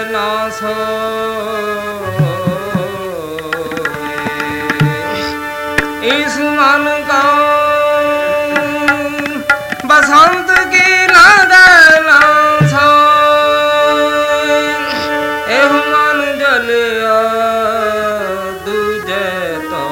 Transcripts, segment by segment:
ना सोए। इस मन का बसंत की लहर ना सोए। एह मन जलिया दूजे तो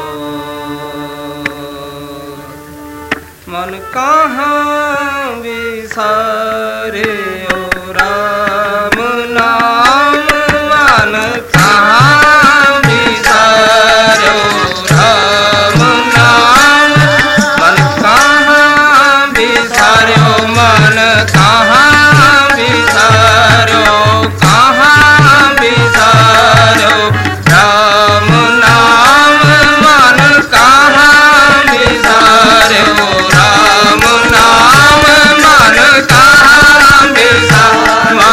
मन कहाँ विसारे ओ राम नाम मन कहाँ विसारे ओ राम नाम मन कहाँ विसारे ओ मन कहाँ विसारे ओ कहाँ विसारे ओ राम नाम मन कहाँ विसारे ओ राम नाम मन कहाँ विसारे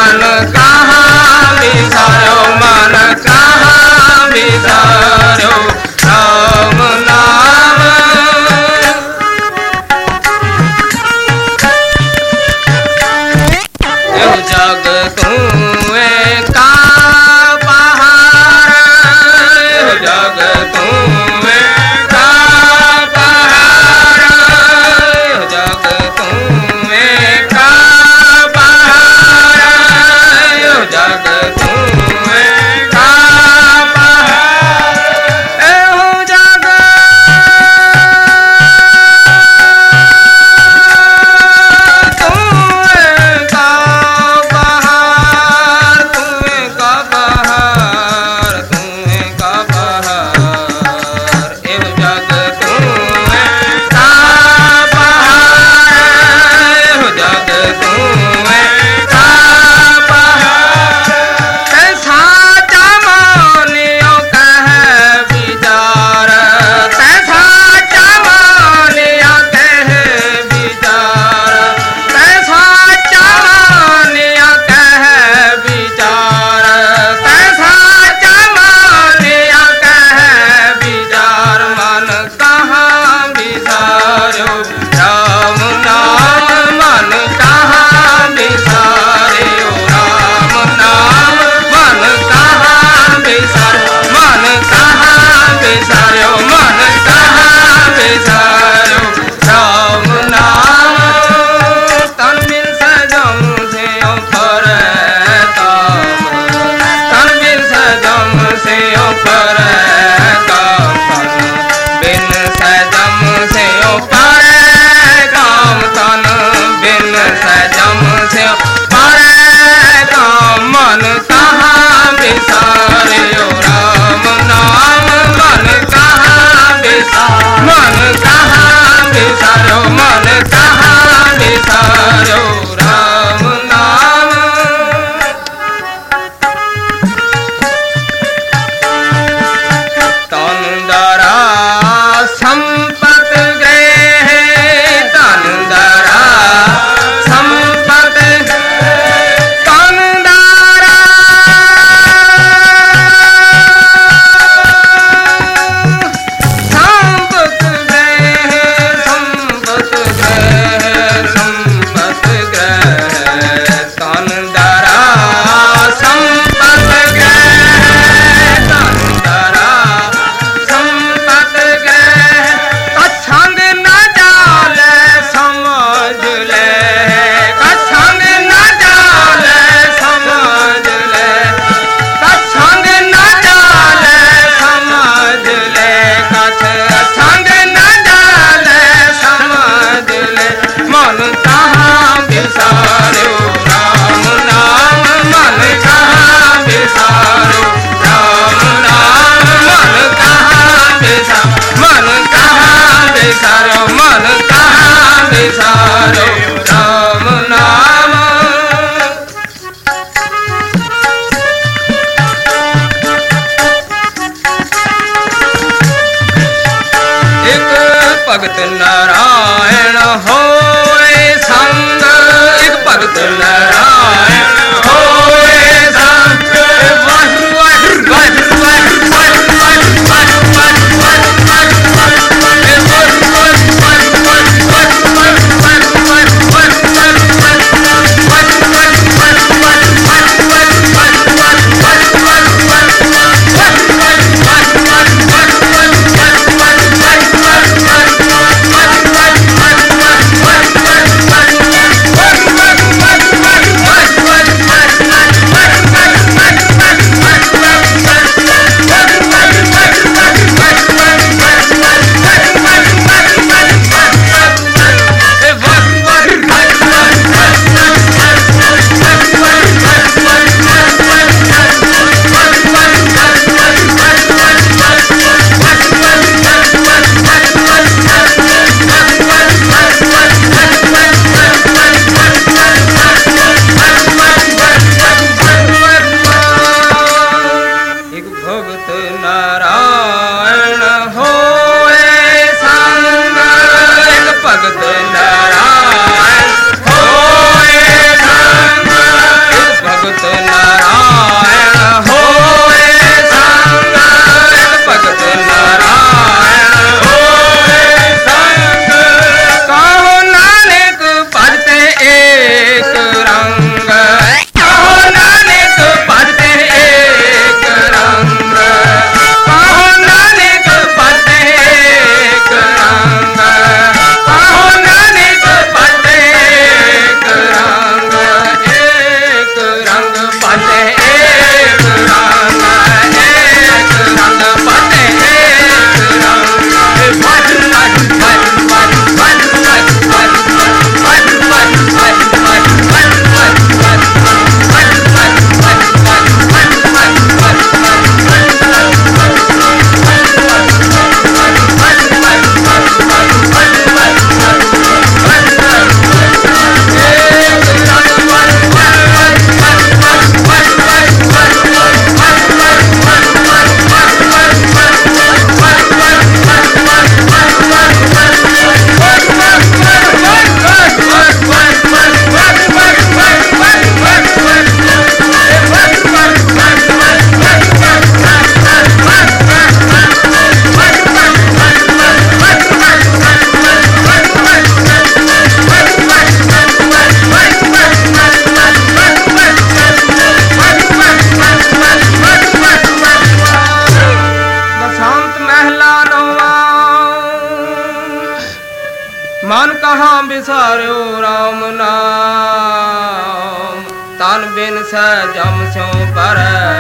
बिसारो राम नाम, तन बिन जम स्यों पर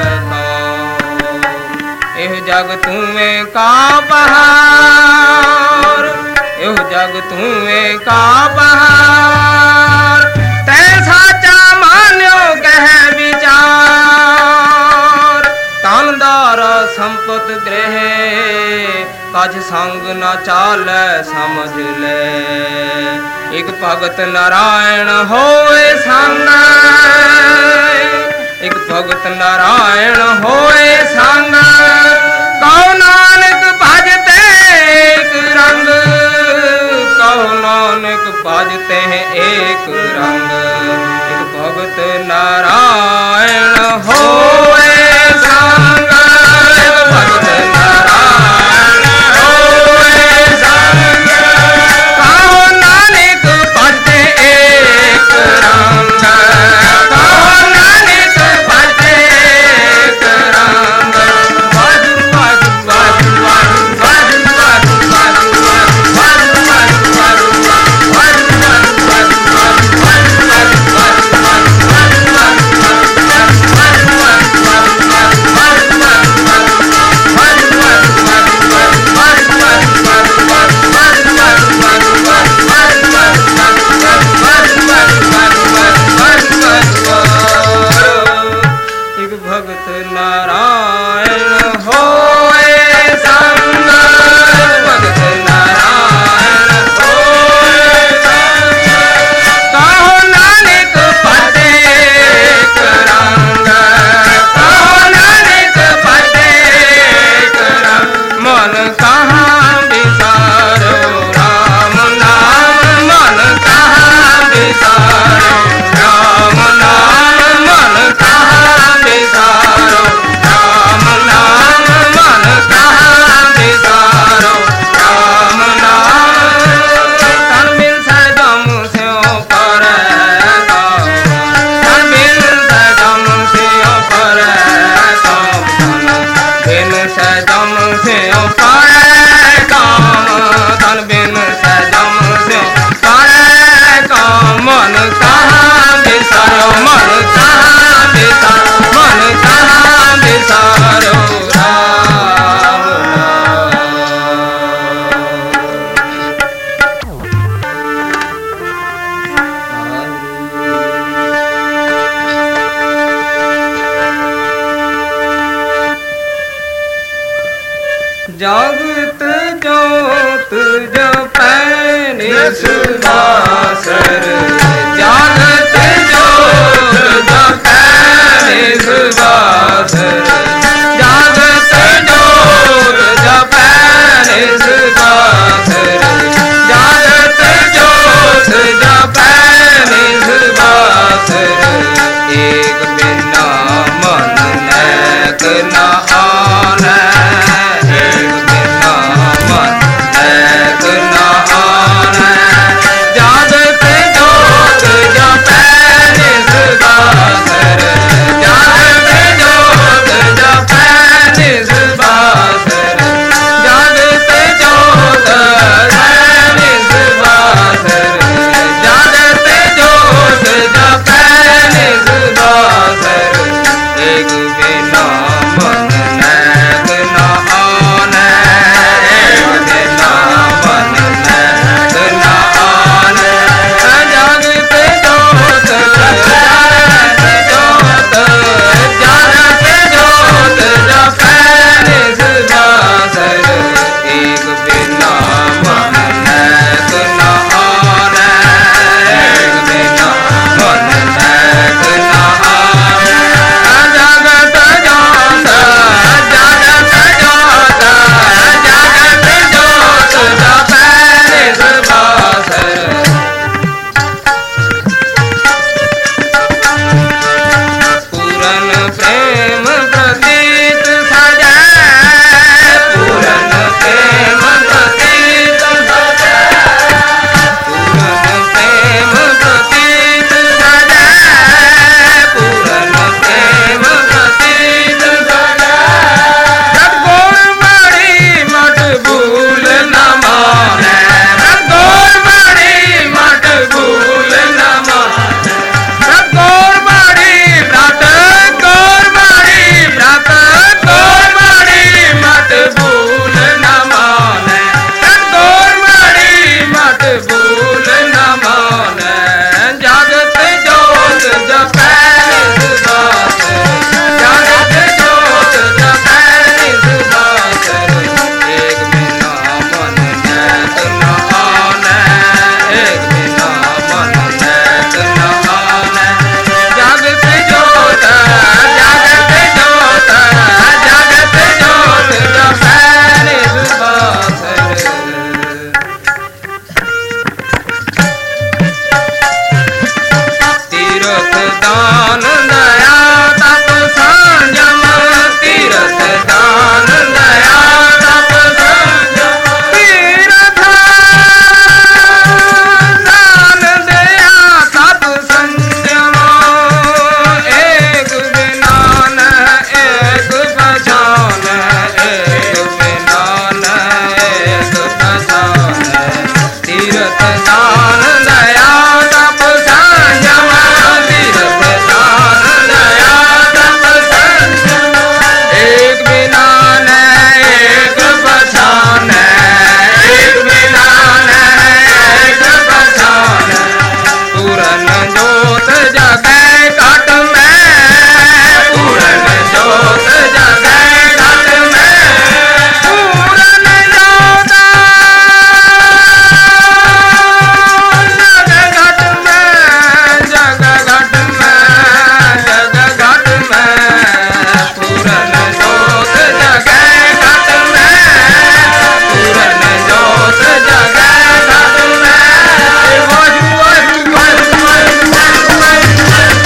एह जग तूमें का बहार, एह जग तूमें का बहार, तै साचा मान्यो कह विचार, तानदार संपत ग्रह कछ संग न चाले समझ ले, एक भगत नारायण होए संग, एक भगत नारायण होए संग, कहो नानक भजते एक रंग, कहो नानक भजते हैं एक रंग, एक भगत नारायण होए संग, एक भगत नारायण होए संग, कहो नानक भजते एक रंग, कहो नानक भजते एक रंग, वाजु वाजु वाजु वाजु वाजु वाजु वाजु वाजु वाजु एक भगत नारायण होए संग, भगत नारायण होए संग, कहो नानक भजते एक रंग, कहो नानक भजते एक रंग, मन कहाँ बिसारो राम नाम, मन कहाँ बिसारो राम नाम, मन कहाँ बिसारो राम नाम, मन कहाँ बिसारो राम नाम, तन बिन सजम स्यों पर तन बिन सजम स्यों पर बिन सजम स्यों पर काम, तन बिन सजम स्यों पर काम, मन कहाँ बिसारो, मन कहाँ बिसारो, मन कहाँ बिसारो राम जागत जोत जपैने सुबासर, जागत जोत जपैने सुबासर, जागत जोत जपैने सुबासर, जागत जोत जपैने सुबासर, एक बिना मन लैक न आनै, एक बिना मन लैक न आनै, जागत पूरन जोत जगै घट में, पूरन जोत जगै घट में, पूरन जोत जग घट में, जग घट में, जग घट में, पूरन जोत जगै घट में, पूरन जोत जगै घट में। वाहिगुरू वाहिगुरू वाहिगुरू वाहिगुरू वाहिगुरू वाहिगुरू।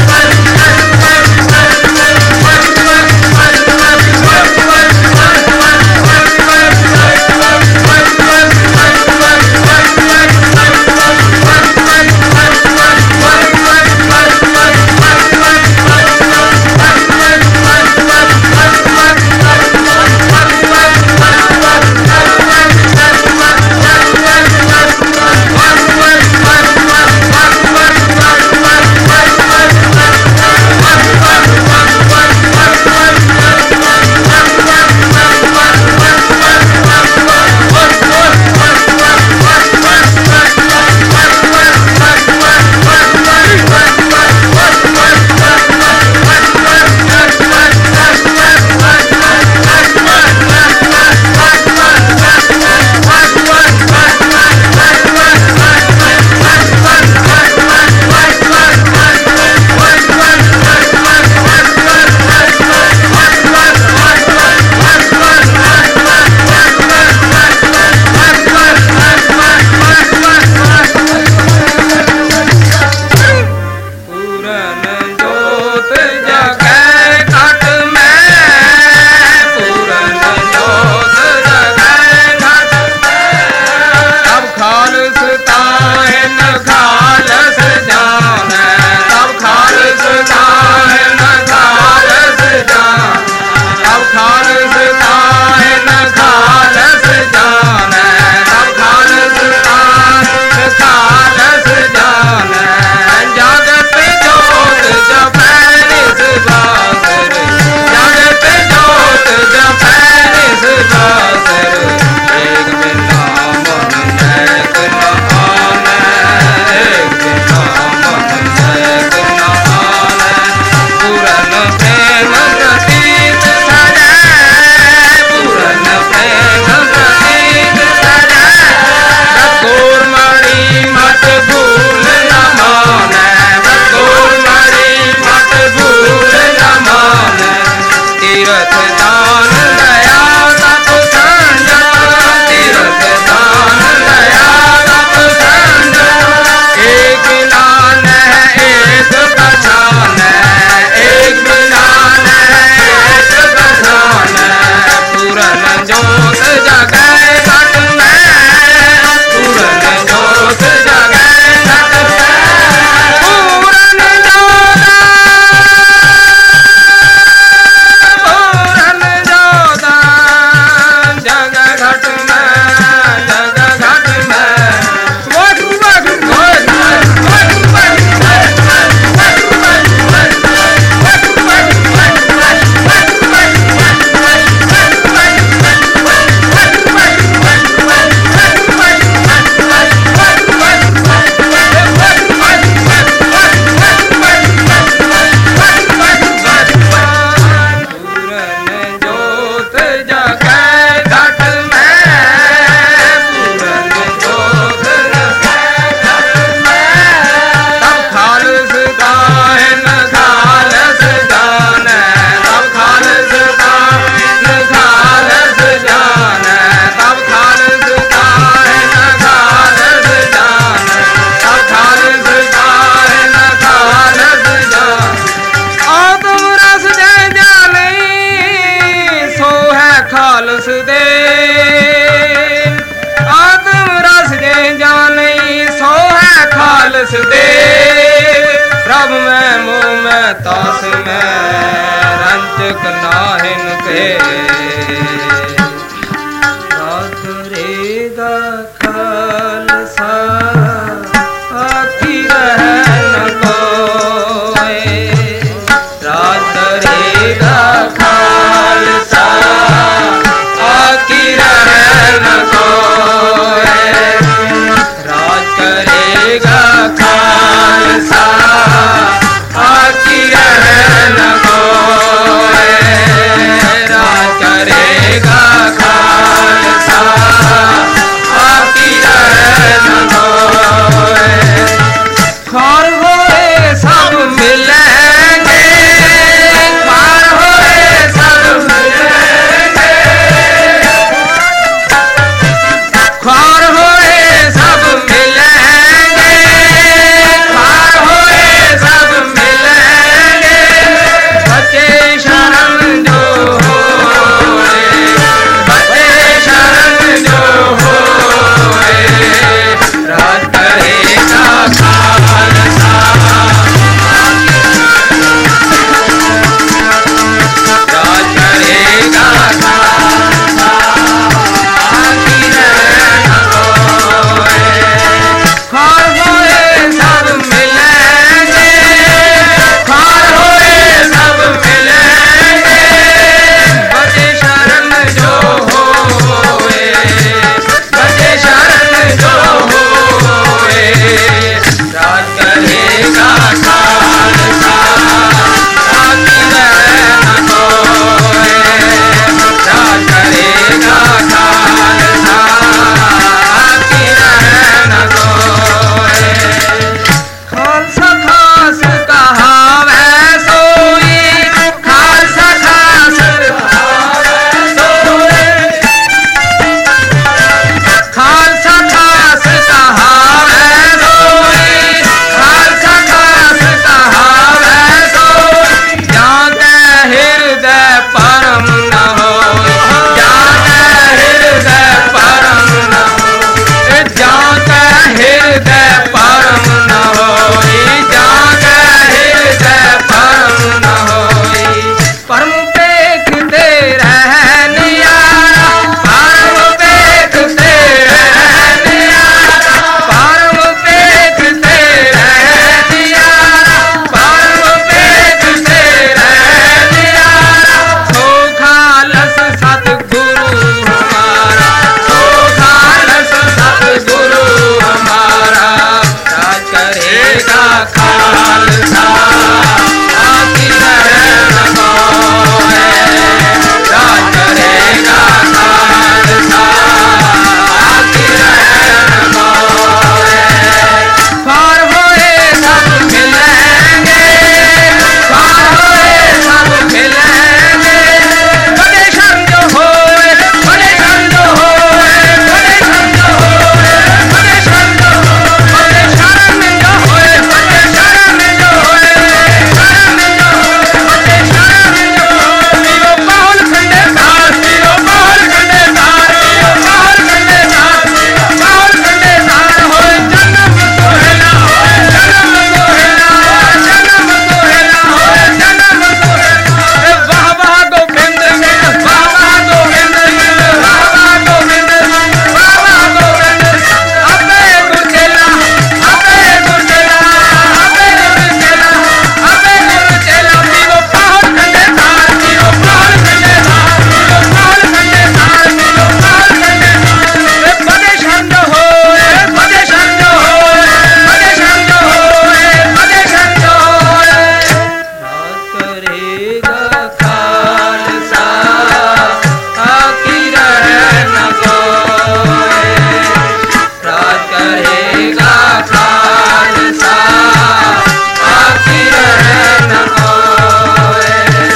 खालसा आखी रहन कोय राज करेगा खालसा आखी रहन कोय पार होए सब मिलेंगे पार होए सब मिलेंगे बड़े शर्म जो होए बड़े शर्म जो होए बड़े शर्म जो होए बड़े शर्म जो होए बड़े शर्म जो होए बड़े शर्म जो होए शर्म जो होए बड़े शर्म जो पियो बाहुल खंडे धार पियो बाहुल खंडे धार पियो बाहुल खंडे धार बाहुल खंडे धार होए जन्म सोहेला होए जन्म सोहेला होए जन्म सोहेला होए जन्म सोहेला वाह वाह गोविंद वाह वाह गोविंद वाह वाह गोविंद वाह वाह गोविंद अबे गुरचेला अबे गुरचेला अबे गुरचेला अबे गुरचेला पियो बाहुल खंडे धार पियो बाहुल खंडे धार पियो बाहुल खंडे धार पियो बाहुल खंडे धार बड़े शर्म जो होए बड़े शर्म जो होए बड़े शर्म जो होए बड़े शर्म जो होए राज करेगा खालसा आखी रहन कोय राज करेगा खालसा आखी रहन कोय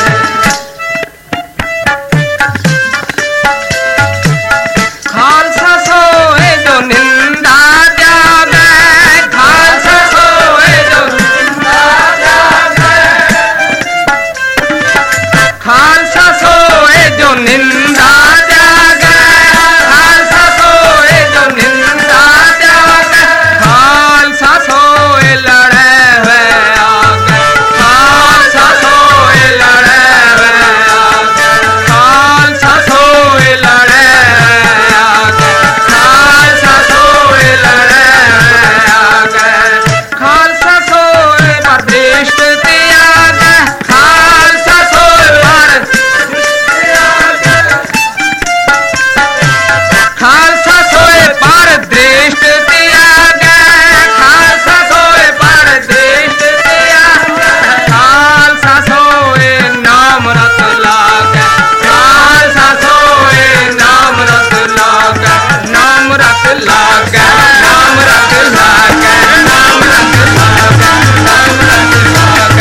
खालसा सोए जो निंदा जागे खालसा सोए जो निंदा जागे खालसा सोए जो निंदा जागे खालसा सोए जो निंदा जागे खालसा सोए लड़े हुए आगे खालसा सोए लड़े हुए आगे खालसा सोए लड़े हुए आगे खालसा सोए लड़े हुए आगे खालसा सोए पर दृष्ट त्यागे खालसा सोए पर खालसा सोए पर दृष्ट त्यागे खालसा सोए पर दृष्ट त्यागे खालसा सोए नाम रत लागे खालसा सोए नाम रत लागे नाम रत लागे नाम रत लागे नाम रत लागे नाम रत लागे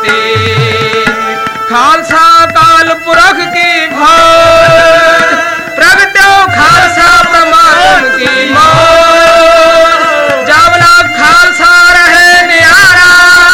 परती। खालसा काल पुरख की भोज प्रगट्यो खालसा परमात्म की मौज। जब लग खालसा रहे नियारा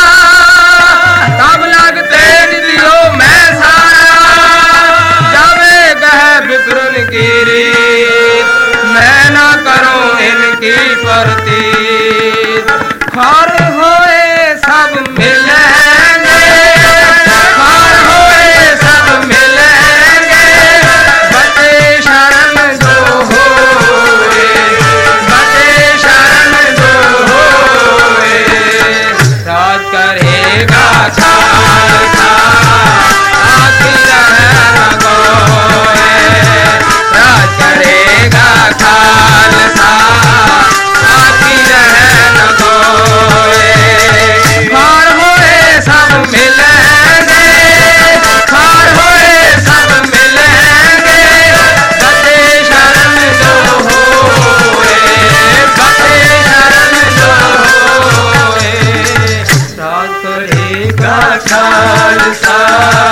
तब लग तेज दियो मैं सारा। जब गह विद्रुन की रीत मैं न करूं इनकी परतीत। खार होए सब मिलेंगे, खार होए सब मिलेंगे, बचे शरण जो होए, बचे शरण जो होए। राज करेगा खालसा आखिर न गोए, राज करेगा खालसा आखिर न गोए। खार होए सब मिलेंगे, खार होए सब मिलेंगे, बचे शरण जो होए, बचे शरण जो होए। राज करेगा खालसा।